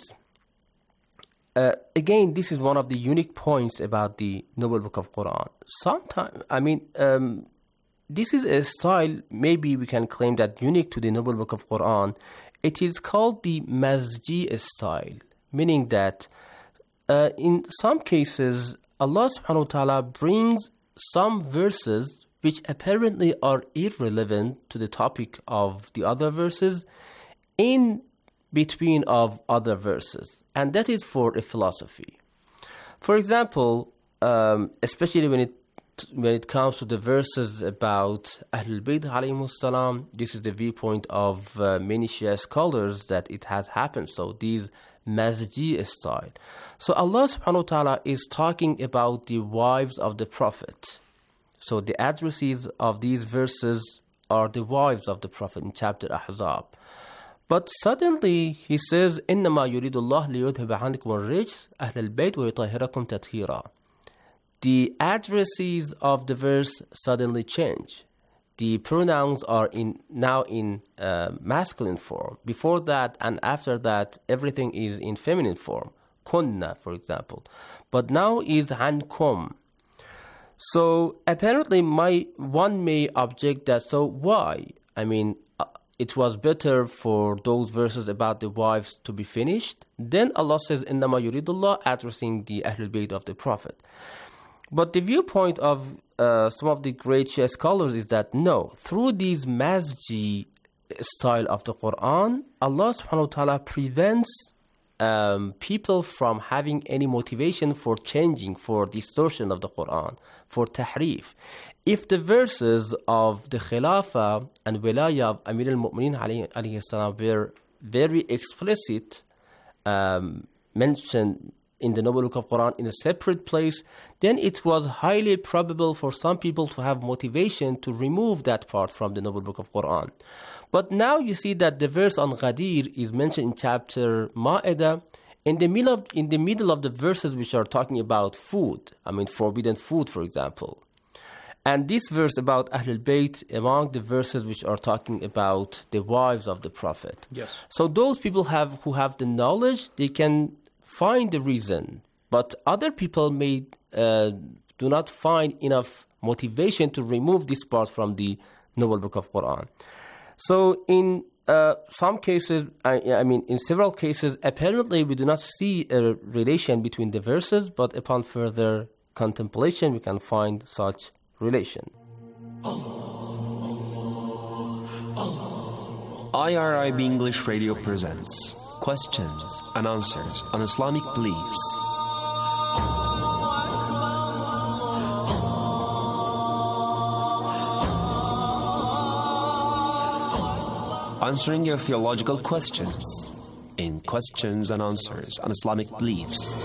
uh, again, this is one of the unique points about the Noble Book of Quran. Sometimes, I mean, um, this is a style, maybe we can claim that unique to the Noble Book of Quran. It is called the Mazji style, meaning that uh, in some cases, Allah subhanahu wa ta'ala brings some verses which apparently are irrelevant to the topic of the other verses in between of other verses. And that is for a philosophy. For example, um, especially when it when it comes to the verses about Ahlul Bayt alayhimus salam, this is the viewpoint of uh, many Shia scholars that it has happened. So these Mazji style. So Allah subhanahu wa ta'ala is talking about the wives of the Prophet. So the addresses of these verses are the wives of the Prophet in chapter Ahzab. But suddenly he says, إِنَّمَا يُرِيدُ اللَّهُ لِيُذْهِبَ عَنْكُمُ الرِّجْسَ أَهْلَ الْبَيْتِ وَيُطَهِّرَكُمْ تَطْهِيرًا. The addresses of the verse suddenly change. The pronouns are in now in uh, masculine form. Before that and after that, everything is in feminine form. Kunna, for example. But now is ankum. So apparently, my one may object that. So why? I mean, uh, it was better for those verses about the wives to be finished. Then Allah says, "Innama yuridullah," addressing the Ahlul Bayt of the Prophet. But the viewpoint of uh, some of the great Shia scholars is that no, through these Mazji style of the Quran, Allah subhanahu wa ta'ala prevents um, people from having any motivation for changing, for distortion of the Quran, for tahrif. If the verses of the Khilafah and Wilaya of Amir al-Mu'mineen alayhi, alayhi salam were very explicit, um, mentioned in the Noble Book of Quran in a separate place, then it was highly probable for some people to have motivation to remove that part from the Noble Book of Quran. But now you see that the verse on Ghadir is mentioned in chapter Ma'idah in the middle of, in the middle of the verses which are talking about food, I mean forbidden food, for example. And this verse about Ahlul Bayt among the verses which are talking about the wives of the Prophet. Yes. So those people have who have the knowledge, they can find the reason. But other people may uh, do not find enough motivation to remove this part from the Noble Book of Quran. So in uh, some cases, I, I mean in several cases, apparently we do not see a relation between the verses, but upon further contemplation we can find such relation. I R I B English Radio presents questions and answers on Islamic beliefs. Answering your theological questions in questions and answers on Islamic beliefs.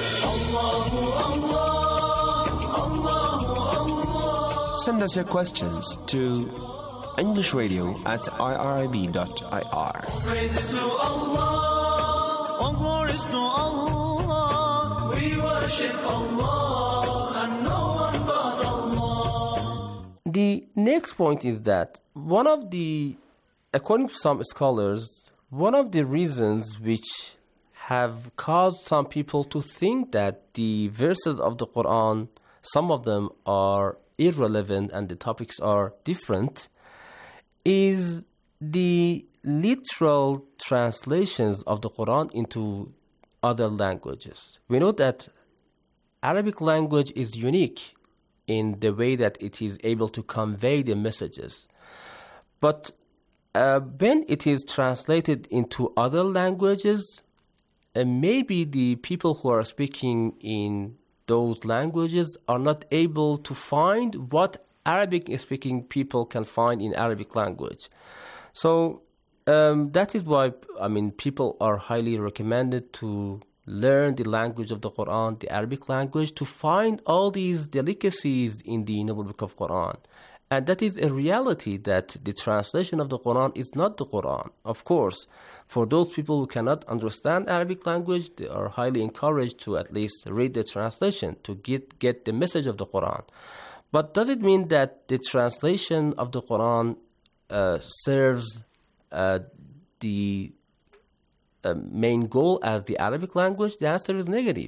Send us your questions to English Radio at I R I B dot I R. Praises to Allah, all glories to Allah. We worship Allah and no one but Allah. The next point is that one of the, according to some scholars, one of the reasons which have caused some people to think that the verses of the Quran, some of them are irrelevant and the topics are different, is the literal translations of the Quran into other languages. We know that Arabic language is unique in the way that it is able to convey the messages. But uh, when it is translated into other languages, uh, maybe the people who are speaking in those languages are not able to find what Arabic-speaking people can find in Arabic language. So um, that is why, I mean, people are highly recommended to learn the language of the Quran, the Arabic language, to find all these delicacies in the Noble Book of Quran. And that is a reality, that the translation of the Quran is not the Quran. Of course, for those people who cannot understand Arabic language, they are highly encouraged to at least read the translation to get, get the message of the Quran. But does it mean that the translation of the Quran uh, serves uh, the uh, main goal as the Arabic language? The answer is negative.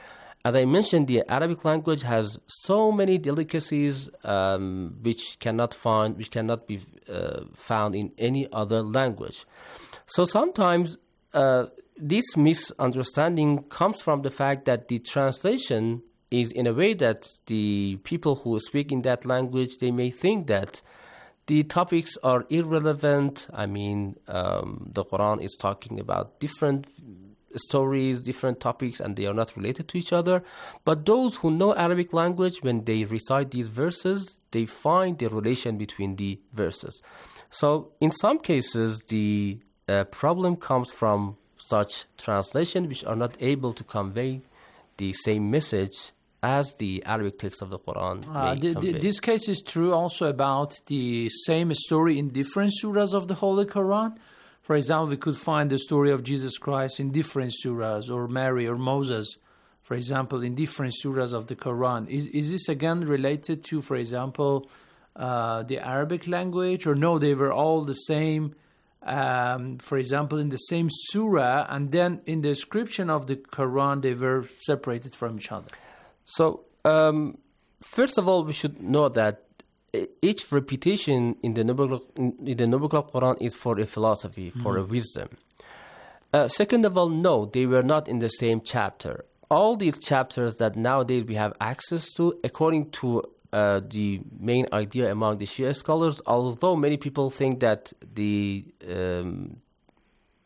As I mentioned, the Arabic language has so many delicacies um, which cannot find, which cannot be uh, found in any other language. So sometimes uh, this misunderstanding comes from the fact that the translation is in a way that the people who speak in that language, they may think that the topics are irrelevant. I mean, um, the Quran is talking about different stories, different topics, and they are not related to each other. But those who know Arabic language, when they recite these verses, they find the relation between the verses. So in some cases, the uh, problem comes from such translation which are not able to convey the same message as the Arabic text of the Quran uh, may the, convey. The, this case is true also about the same story in different surahs of the Holy Quran. For example, we could find the story of Jesus Christ in different surahs, or Mary or Moses, for example, in different surahs of the Quran. Is is this again related to, for example, uh, the Arabic language? Or no, they were all the same, um, for example, in the same surah, and then in the description of the Quran, they were separated from each other? So, um, first of all, we should know that each repetition in the Noble, in the Noble Quran is for a philosophy, for mm-hmm. a wisdom. Uh, second of all, no, they were not in the same chapter. All these chapters that nowadays we have access to, according to uh, the main idea among the Shia scholars, although many people think that the um,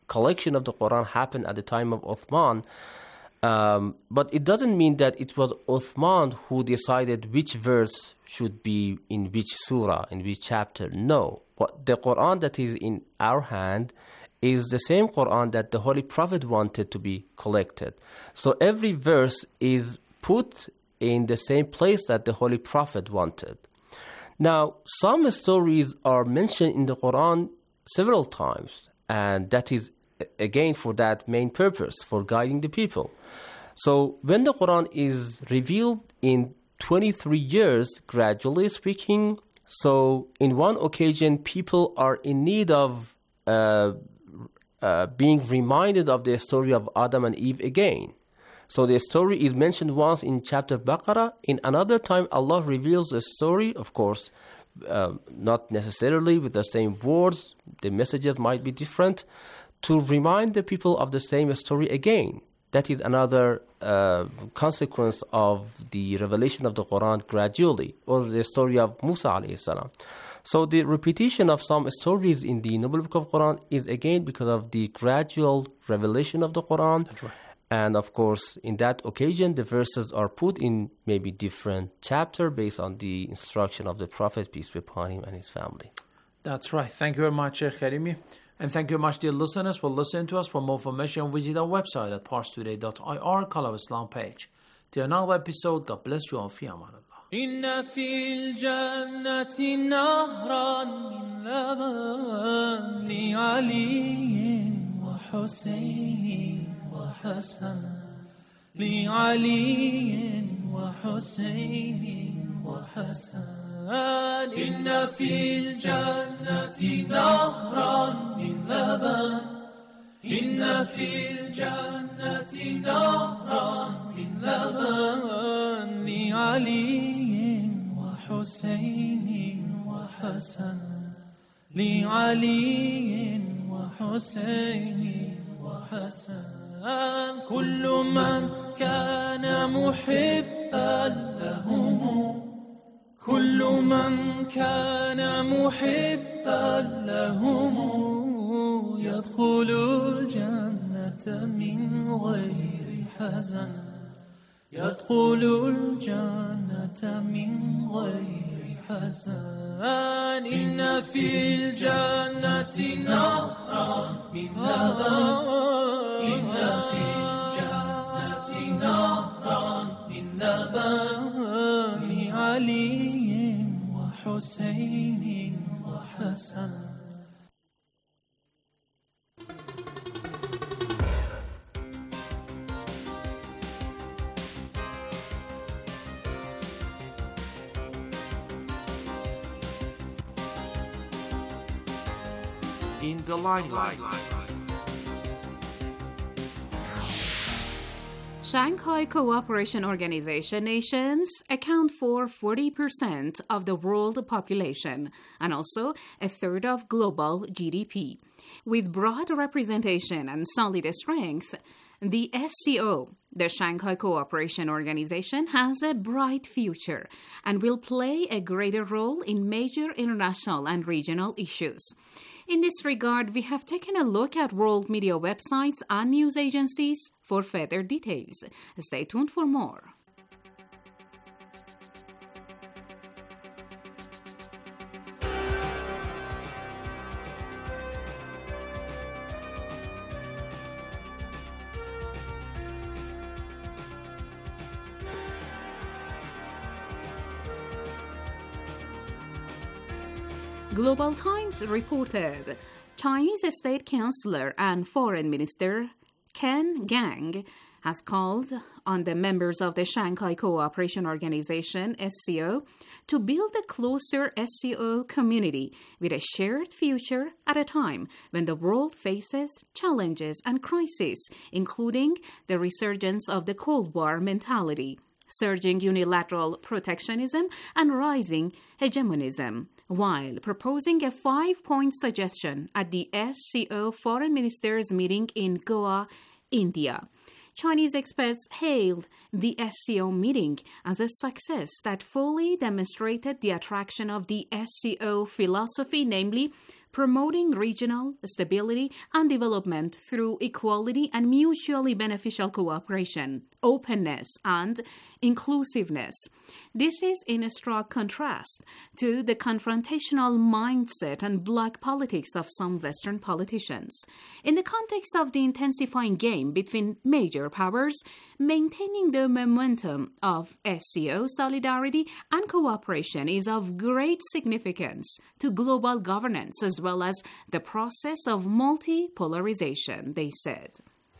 collection of the Quran happened at the time of Uthman. Um, but it doesn't mean that it was Uthman who decided which verse should be in which surah, in which chapter. No. What the Quran that is in our hand is the same Quran that the Holy Prophet wanted to be collected. So every verse is put in the same place that the Holy Prophet wanted. Now, some stories are mentioned in the Quran several times, and that is, again, for that main purpose, for guiding the people. So when the Quran is revealed in twenty-three years, gradually speaking, so in one occasion, people are in need of uh, uh, being reminded of the story of Adam and Eve again. So the story is mentioned once in chapter Baqarah. In another time, Allah reveals the story, of course, uh, not necessarily with the same words. The messages might be different, to remind the people of the same story again. That is another uh, consequence of the revelation of the Quran gradually, or the story of Musa alayhi salam. So the repetition of some stories in the Noble Book of Quran is again because of the gradual revelation of the Quran. That's right. And of course, in that occasion, the verses are put in maybe different chapter based on the instruction of the Prophet, peace be upon him, and his family. That's right. Thank you very much, Sheikh Karimi. And thank you very much, dear listeners, for listening to us. For more information, visit our website at parstoday dot I R, Call of Islam page. Till another episode, God bless you all. Fi aman Allah. إن في الجنة نهرا من لبن لعلي وحسين وحسن لعلي وحسين وحسن إن في الجنة نهرا من لبن إن في الجنة نهرا من لبن لعلي وحسين وحسن لعلي وحسين وحسن كل من كان محبا لهم كل من كان محبا لهم يدخل الجنة من غير حزن يدخل الجنة من غير حزن إن في الجنة نهرا من لبن إن في الجنة نهرا من لبن لعلي وحسين وحسن In the limelight. Shanghai Cooperation Organization nations account for forty percent of the world population and also a third of global G D P. With broad representation and solid strength, the S C O, the Shanghai Cooperation Organization, has a bright future and will play a greater role in major international and regional issues. In this regard, we have taken a look at world media websites and news agencies for further details. Stay tuned for more. Global Times reported Chinese State Councilor and Foreign Minister Ken Gang has called on the members of the Shanghai Cooperation Organization, S C O, to build a closer S C O community with a shared future at a time when the world faces challenges and crises, including the resurgence of the Cold War mentality, surging unilateral protectionism, and rising hegemonism, while proposing a five-point suggestion at the S C O Foreign Ministers meeting in Goa, India. Chinese experts hailed the S C O meeting as a success that fully demonstrated the attraction of the S C O philosophy, namely promoting regional stability and development through equality and mutually beneficial cooperation, openness, and inclusiveness. This is in a stark contrast to the confrontational mindset and bloc politics of some Western politicians. In the context of the intensifying game between major powers, maintaining the momentum of S C O solidarity and cooperation is of great significance to global governance as well as the process of multipolarization, they said.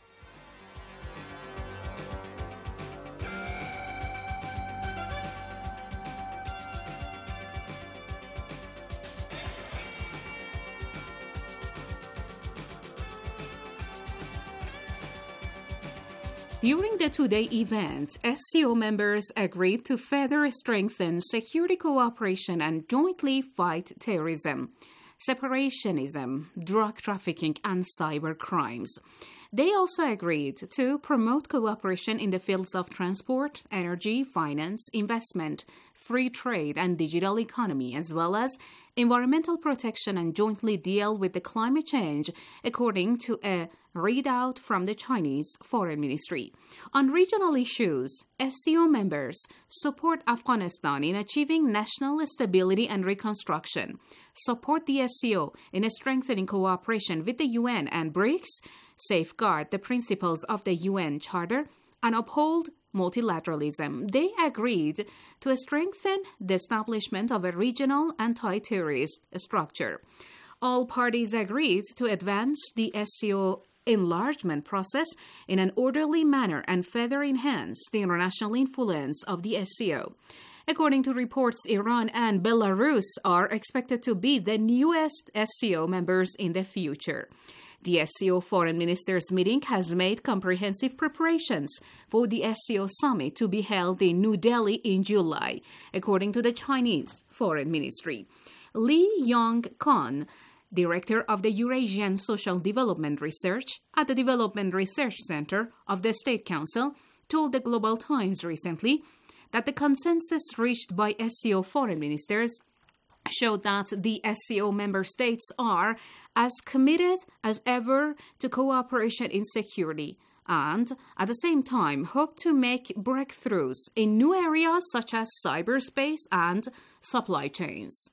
During the two-day event, S C O members agreed to further strengthen security cooperation and jointly fight terrorism, separationism, drug trafficking, and cyber crimes. They also agreed to promote cooperation in the fields of transport, energy, finance, investment, free trade, and digital economy, as well as environmental protection, and jointly deal with the climate change, according to a readout from the Chinese Foreign Ministry. On regional issues, S C O members support Afghanistan in achieving national stability and reconstruction, support the S C O in strengthening cooperation with the U N and BRICS, safeguard the principles of the U N Charter, and uphold multilateralism. They agreed to strengthen the establishment of a regional anti-terrorist structure. All parties agreed to advance the S C O enlargement process in an orderly manner and further enhance the international influence of the S C O. According to reports, Iran and Belarus are expected to be the newest S C O members in the future. The S C O Foreign Ministers meeting has made comprehensive preparations for the S C O summit to be held in New Delhi in July, according to the Chinese Foreign Ministry. Li Yong-kan, director of the Eurasian Social Development Research at the Development Research Center of the State Council, told the Global Times recently that the consensus reached by S C O foreign ministers showed that the S C O member states are as committed as ever to cooperation in security and, at the same time, hope to make breakthroughs in new areas such as cyberspace and supply chains.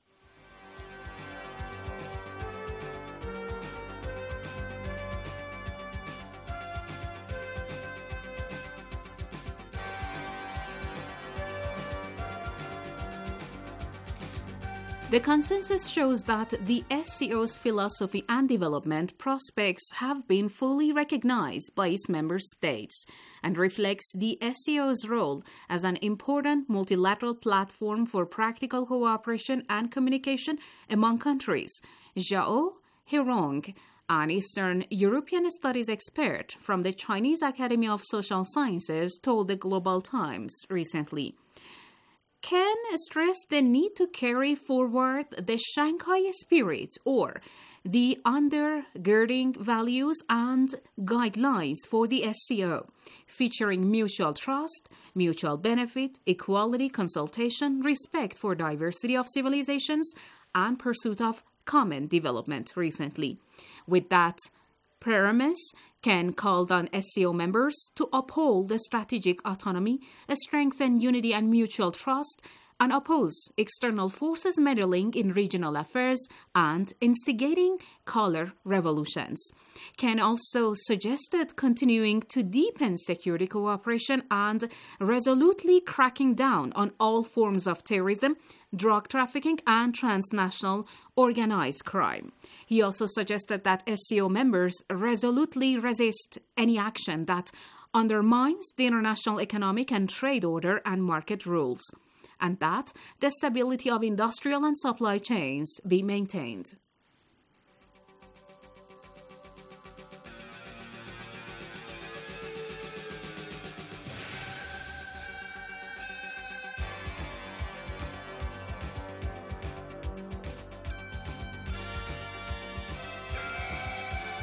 The consensus shows that the S C O's philosophy and development prospects have been fully recognized by its member states and reflects the S C O's role as an important multilateral platform for practical cooperation and communication among countries. Zhao Herong, an Eastern European studies expert from the Chinese Academy of Social Sciences, told the Global Times recently. Can stress the need to carry forward the Shanghai spirit or the undergirding values and guidelines for the S C O, featuring mutual trust, mutual benefit, equality, consultation, respect for diversity of civilizations, and pursuit of common development recently. With that premise, Ken called on S C O members to uphold the strategic autonomy, strengthen unity and mutual trust, and oppose external forces meddling in regional affairs and instigating color revolutions. Ken also suggested continuing to deepen security cooperation and resolutely cracking down on all forms of terrorism, drug trafficking, and transnational organized crime. He also suggested that S C O members resolutely resist any action that undermines the international economic and trade order and market rules, and that the stability of industrial and supply chains be maintained.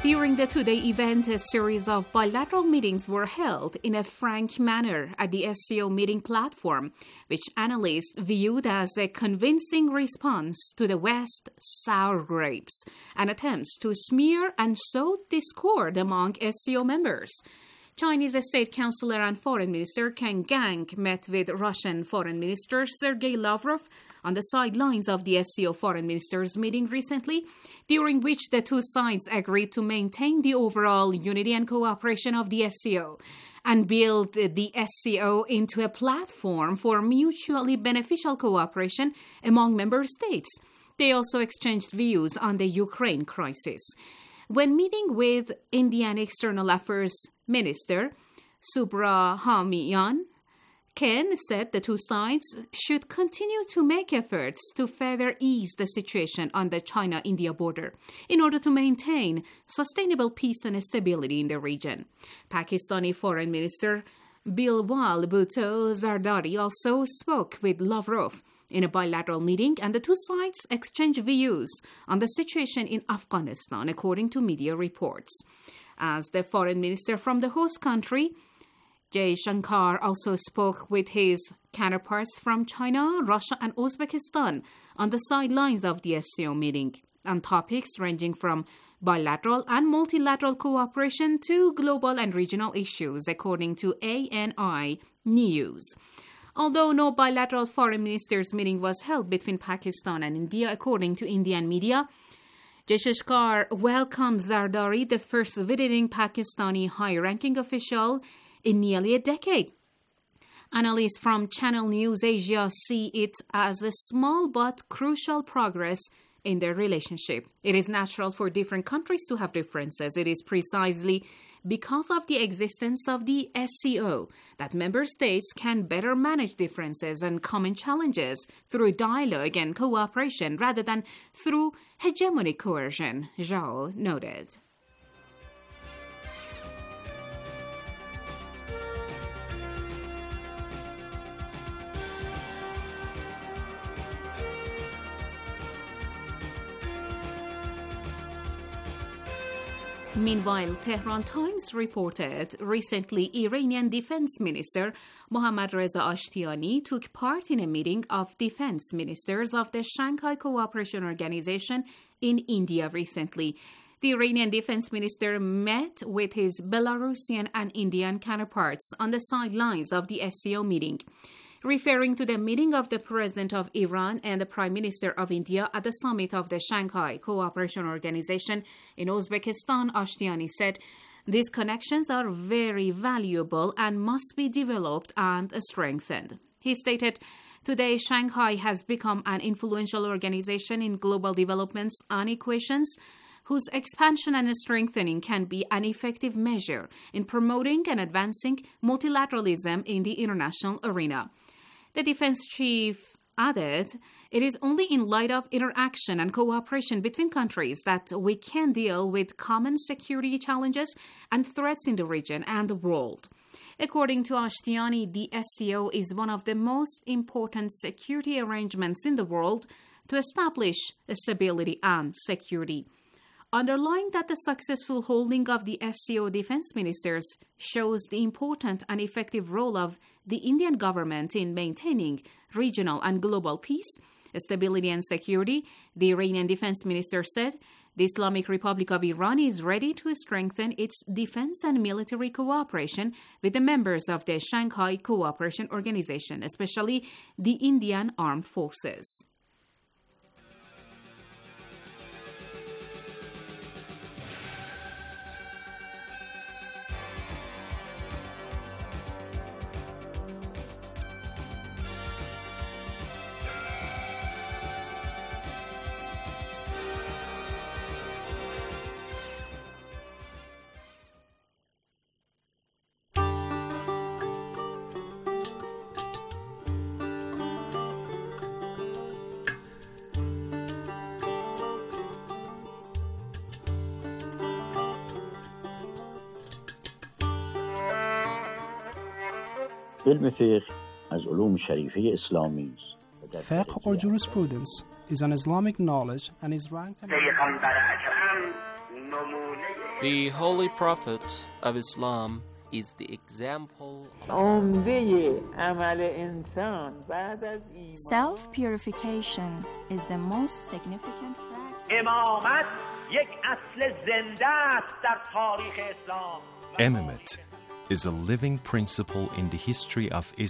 During the two-day event, a series of bilateral meetings were held in a frank manner at the S C O meeting platform, which analysts viewed as a convincing response to the West's sour grapes and attempts to smear and sow discord among S C O members. Chinese State Councilor and Foreign Minister Ken Gang met with Russian Foreign Minister Sergei Lavrov on the sidelines of the S C O Foreign Ministers meeting recently, during which the two sides agreed to maintain the overall unity and cooperation of the S C O and build the S C O into a platform for mutually beneficial cooperation among member states. They also exchanged views on the Ukraine crisis. When meeting with Indian External Affairs Minister Subrahmanyam, Ken said the two sides should continue to make efforts to further ease the situation on the China-India border in order to maintain sustainable peace and stability in the region. Pakistani Foreign Minister Bilwal Bhutto Zardari also spoke with Lavrov in a bilateral meeting, and the two sides exchanged views on the situation in Afghanistan, according to media reports. As the foreign minister from the host country, Jay Shankar also spoke with his counterparts from China, Russia, and Uzbekistan on the sidelines of the S C O meeting on topics ranging from bilateral and multilateral cooperation to global and regional issues, according to A N I News. Although no bilateral foreign ministers meeting was held between Pakistan and India, according to Indian media, Jay Shankar welcomed Zardari, the first visiting Pakistani high-ranking official in nearly a decade. Analysts from Channel News Asia see it as a small but crucial progress in their relationship. It is natural for different countries to have differences. It is precisely because of the existence of the S C O that member states can better manage differences and common challenges through dialogue and cooperation rather than through hegemonic coercion, Zhao noted. Meanwhile, Tehran Times reported recently Iranian Defense Minister Mohammad Reza Ashtiani took part in a meeting of defense ministers of the Shanghai Cooperation Organization in India recently. The Iranian Defense Minister met with his Belarusian and Indian counterparts on the sidelines of the S C O meeting. Referring to the meeting of the President of Iran and the Prime Minister of India at the summit of the Shanghai Cooperation Organization in Uzbekistan, Ashtiani said, "These connections are very valuable and must be developed and strengthened." He stated, "Today, Shanghai has become an influential organization in global developments and equations, whose expansion and strengthening can be an effective measure in promoting and advancing multilateralism in the international arena." The defense chief added, "It is only in light of interaction and cooperation between countries that we can deal with common security challenges and threats in the region and the world." According to Ashtiani, the S C O is one of the most important security arrangements in the world to establish stability and security. Underlying that the successful holding of the S C O defense ministers shows the important and effective role of the Indian government in maintaining regional and global peace, stability and security, the Iranian defense minister said, "The Islamic Republic of Iran is ready to strengthen its defense and military cooperation with the members of the Shanghai Cooperation Organization, especially the Indian Armed Forces." Fiqh or jurisprudence is an Islamic knowledge and is ranked The Holy Prophet of Islam is the example. Self-purification is the most significant practice. Imamate is a living principle in the history of Islam.